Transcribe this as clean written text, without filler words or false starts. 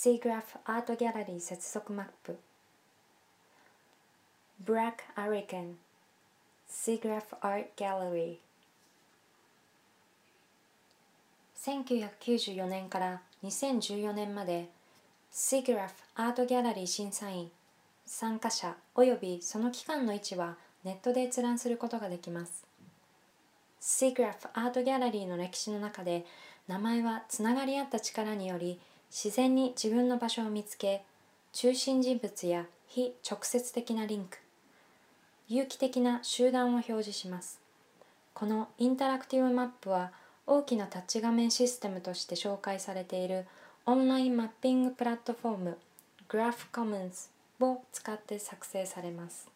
SIGGRAPH アートギャラリー接続マップ Black Hurricane SIGGRAPH Art Gallery 1994年から2014年まで SIGGRAPH アートギャラリー審査員、参加者およびその機関の位置はネットで閲覧することができます。SIGGRAPH アートギャラリーの歴史の中で、名前はつながり合った力により自然に自分の場所を見つけ、中心人物や非直接的なリンク、有機的な集団を表示します。このインタラクティブマップは大きなタッチ画面システムとして紹介されているオンラインマッピングプラットフォーム GraphCommons を使って作成されます。